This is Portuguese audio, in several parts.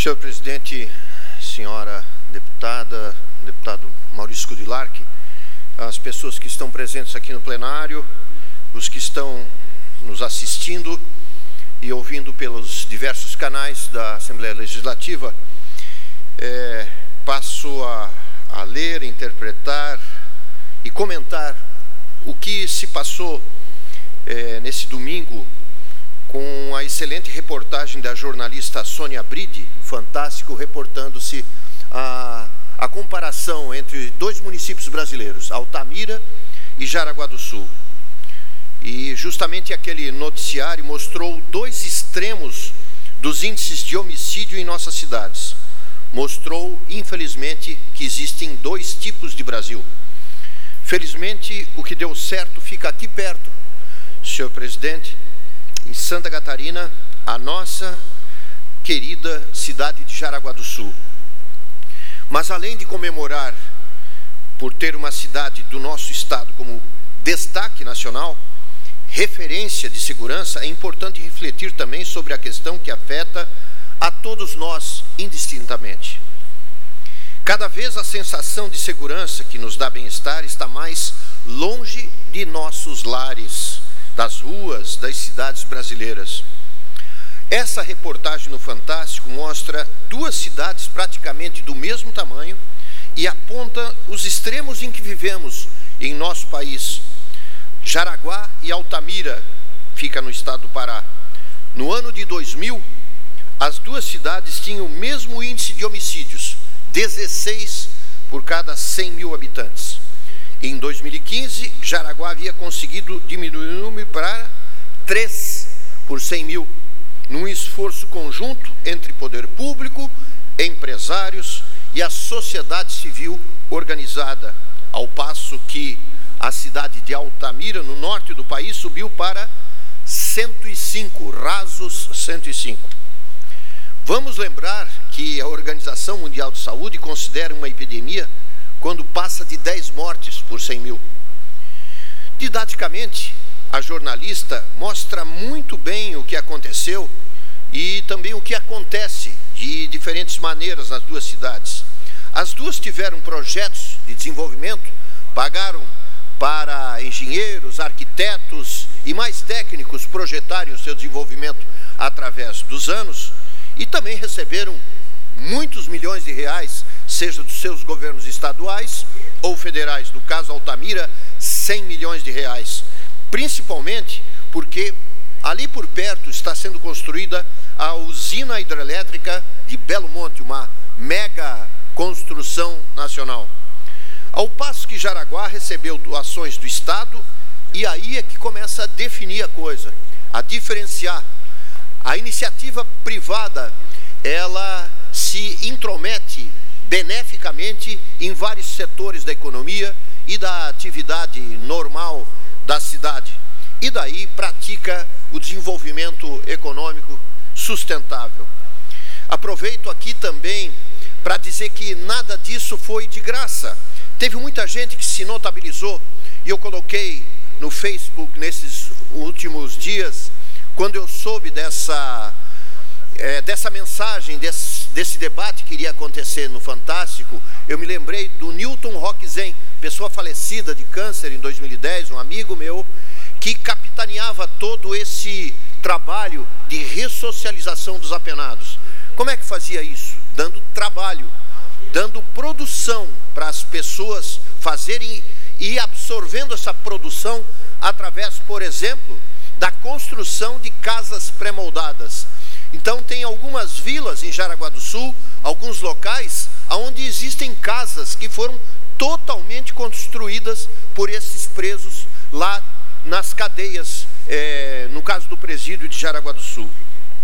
Senhor presidente, senhora deputada, deputado Maurício Kudilarki, as pessoas que estão presentes aqui no plenário, os que estão nos assistindo e ouvindo pelos diversos canais da Assembleia Legislativa, passo a ler, interpretar e comentar o que se passou nesse domingo com a excelente reportagem da jornalista Sônia Bride, Fantástico, reportando-se a comparação entre dois municípios brasileiros, Altamira e Jaraguá do Sul. E justamente aquele noticiário mostrou dois extremos dos índices de homicídio em nossas cidades. Mostrou, infelizmente, que existem dois tipos de Brasil. Felizmente, o que deu certo fica aqui perto, senhor presidente, em Santa Catarina, a nossa querida cidade de Jaraguá do Sul. Mas além de comemorar por ter uma cidade do nosso estado como destaque nacional, referência de segurança, é importante refletir também sobre a questão que afeta a todos nós indistintamente. Cada vez a sensação de segurança que nos dá bem-estar está mais longe de nossos lares, das ruas, das cidades brasileiras. Essa reportagem no Fantástico mostra duas cidades praticamente do mesmo tamanho e aponta os extremos em que vivemos em nosso país. Jaraguá e Altamira, fica no estado do Pará. No ano de 2000, as duas cidades tinham o mesmo índice de homicídios, 16 por cada 100 mil habitantes. Em 2015, Jaraguá havia conseguido diminuir o número para 3 por 100 mil, num esforço conjunto entre poder público, empresários e a sociedade civil organizada, ao passo que a cidade de Altamira, no norte do país, subiu para 105, rasos 105. Vamos lembrar que a Organização Mundial de Saúde considera uma epidemia quando passa de 10 mortes por 100 mil. Didaticamente, a jornalista mostra muito bem o que aconteceu e também o que acontece de diferentes maneiras nas duas cidades. As duas tiveram projetos de desenvolvimento, pagaram para engenheiros, arquitetos e mais técnicos projetarem o seu desenvolvimento através dos anos e também receberam muitos milhões de reais, seja dos seus governos estaduais ou federais. No caso Altamira, 100 milhões de reais. Principalmente porque ali por perto está sendo construída a usina hidrelétrica de Belo Monte, uma mega construção nacional. Ao passo que Jaraguá recebeu doações do Estado, e aí é que começa a definir a coisa, a diferenciar. A iniciativa privada, ela se intromete beneficamente em vários setores da economia e da atividade normal da cidade. E daí pratica o desenvolvimento econômico sustentável. Aproveito aqui também para dizer que nada disso foi de graça. Teve muita gente que se notabilizou, e eu coloquei no Facebook nesses últimos dias, quando eu soube dessa mensagem, desse debate que iria acontecer no Fantástico, eu me lembrei do Newton Rockzen, pessoa falecida de câncer em 2010, um amigo meu, que capitaneava todo esse trabalho de ressocialização dos apenados. Como é que fazia isso? Dando trabalho, dando produção para as pessoas fazerem e absorvendo essa produção através, por exemplo, da construção de casas pré-moldadas. Então tem algumas vilas em Jaraguá do Sul, alguns locais, onde existem casas que foram totalmente construídas por esses presos lá nas cadeias, no caso do presídio de Jaraguá do Sul.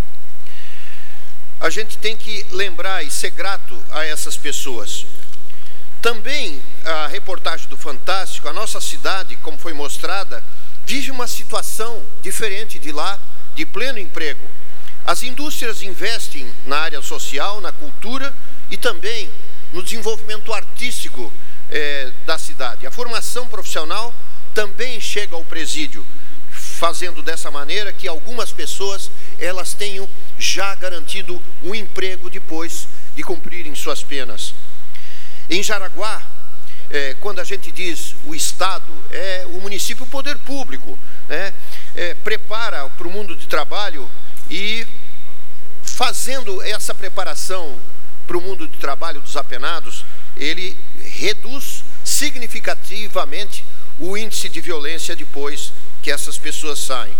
A gente tem que lembrar e ser grato a essas pessoas. Também a reportagem do Fantástico, a nossa cidade, como foi mostrada, vive uma situação diferente de lá, de pleno emprego. As indústrias investem na área social, na cultura e também no desenvolvimento artístico da cidade. A formação profissional também chega ao presídio. fazendo dessa maneira que algumas pessoas elas tenham já garantido um emprego depois de cumprirem suas penas. Em Jaraguá, quando a gente diz o Estado, o município, o poder público, né, prepara para o mundo de trabalho, e fazendo essa preparação para o mundo de trabalho dos apenados, ele reduz significativamente o índice de violência depois que essas pessoas saem.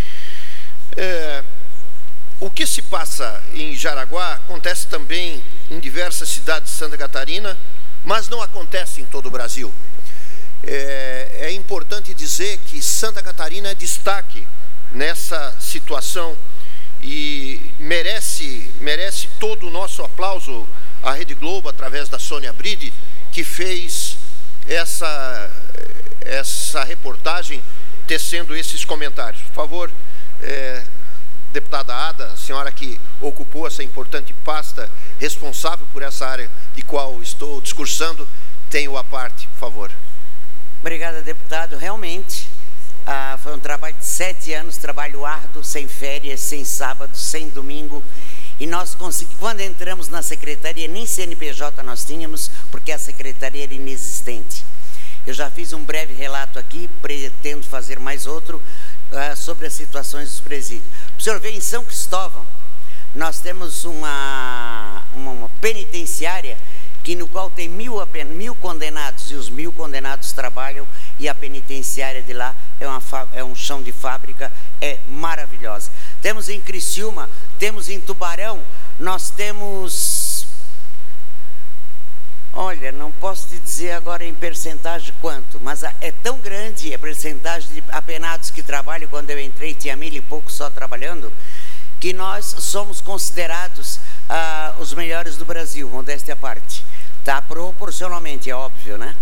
O que se passa em Jaraguá acontece também em diversas cidades de Santa Catarina, mas não acontece em todo o Brasil. É importante dizer que Santa Catarina é destaque nessa situação e merece todo o nosso aplauso à Rede Globo, através da Sônia Bride, que fez essa reportagem tecendo esses comentários. Por favor, deputada Ada, a senhora que ocupou essa importante pasta, responsável por essa área de qual estou discursando, tenho a parte, por favor. Obrigada, deputado. Realmente, foi um trabalho de 7 anos, trabalho árduo, sem férias, sem sábado, sem domingo. E nós conseguimos, quando entramos na secretaria, nem CNPJ nós tínhamos, porque a secretaria era inexistente. Eu já fiz um breve relato aqui, pretendo fazer mais outro, sobre as situações dos presídios. O senhor vê, em São Cristóvão, nós temos uma penitenciária no qual tem 1.000 condenados, e os 1.000 condenados trabalham, e a penitenciária de lá é um chão de fábrica, é maravilhosa. Temos em Criciúma, temos em Tubarão, nós temos... Olha, não posso te dizer agora em percentagem quanto, mas é tão grande a percentagem de apenados que trabalham. Quando eu entrei tinha 1.000 e pouco só trabalhando, que nós somos considerados os melhores do Brasil, modéstia à parte. Tá? Proporcionalmente, é óbvio, né?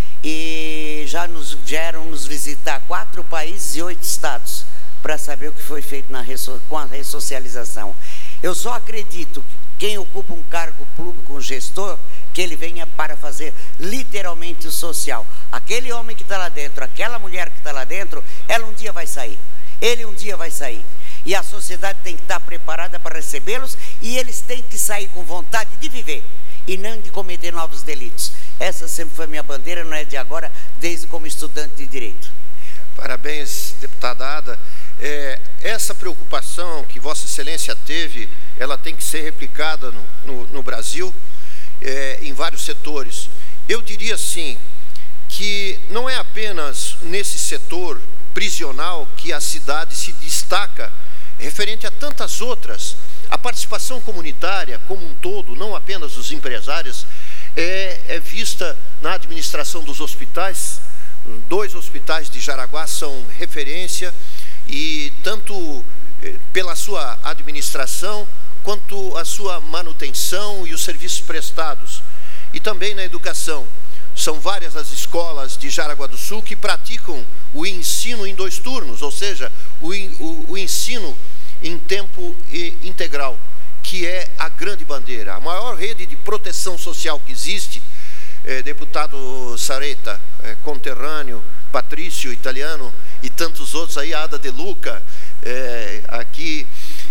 E já vieram nos visitar 4 países e 8 estados para saber o que foi feito com a ressocialização. Eu só acredito que quem ocupa um cargo público, um gestor, que ele venha para fazer literalmente o social. Aquele homem que está lá dentro, aquela mulher que está lá dentro, ela um dia vai sair. Ele um dia vai sair. E a sociedade tem que estar preparada para recebê-los, e eles têm que sair com vontade de viver e não de cometer novos delitos. Essa sempre foi minha bandeira, não é de agora, desde como estudante de Direito. Parabéns, deputada Ada. Essa preocupação que Vossa Excelência teve, ela tem que ser replicada no Brasil, em vários setores. Eu diria assim, que não é apenas nesse setor prisional que a cidade se destaca, referente a tantas outras. A participação comunitária como um todo, não apenas dos empresários, é vista na administração dos hospitais. 2 hospitais de Jaraguá são referência, e tanto pela sua administração, quanto a sua manutenção e os serviços prestados. E também na educação. São várias as escolas de Jaraguá do Sul que praticam o ensino em 2 turnos, ou seja, o ensino em tempo integral, que é a grande bandeira. A maior rede de proteção social que existe, deputado Sareta, conterrâneo, Patrício, italiano, e tantos outros aí, Ada De Luca, aqui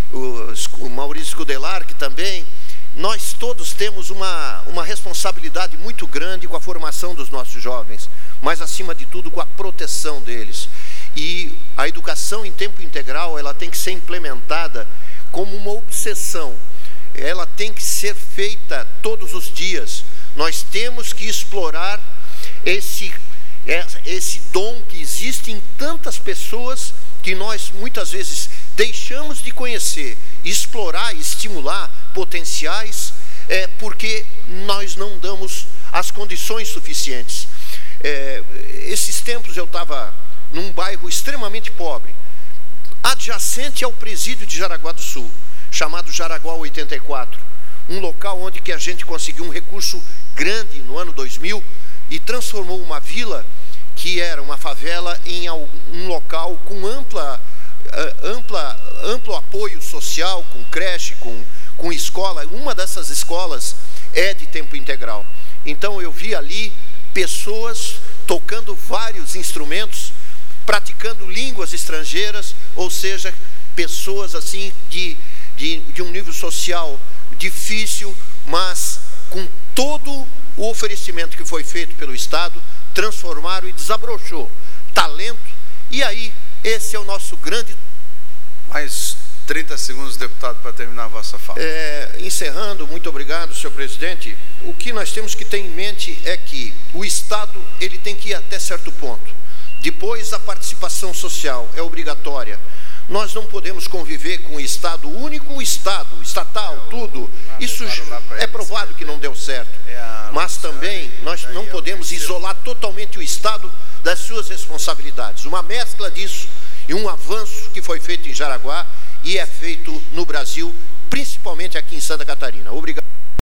o Maurício Scudelar, que também, nós todos temos uma responsabilidade muito grande com a formação dos nossos jovens, mas acima de tudo com a proteção deles. E a educação em tempo integral, ela tem que ser implementada como uma obsessão, ela tem que ser feita todos os dias. Nós temos que explorar esse dom que existe em tantas pessoas, que nós muitas vezes deixamos de conhecer, explorar, estimular potenciais, porque nós não damos as condições suficientes. Esses tempos eu estava num bairro extremamente pobre, adjacente ao presídio de Jaraguá do Sul, chamado Jaraguá 84, um local onde que a gente conseguiu um recurso grande no ano 2000 e transformou uma vila que era uma favela em um local com amplo apoio social, com creche, com escola. Uma dessas escolas é de tempo integral. Então eu vi ali pessoas tocando vários instrumentos, praticando línguas estrangeiras, ou seja, pessoas assim de um nível social difícil, mas com todo o oferecimento que foi feito pelo Estado, transformaram e desabrochou talento. E aí, esse é o nosso grande... Mais 30 segundos, deputado, para terminar a vossa fala. Encerrando, muito obrigado, senhor presidente. O que nós temos que ter em mente é que o Estado ele tem que ir até certo ponto. Depois, a participação social é obrigatória. Nós não podemos conviver com o Estado único, Estado, estatal, tudo. Isso é provado que não deu certo. Mas também nós não podemos isolar totalmente o Estado das suas responsabilidades. Uma mescla disso e um avanço que foi feito em Jaraguá e é feito no Brasil, principalmente aqui em Santa Catarina. Obrigado.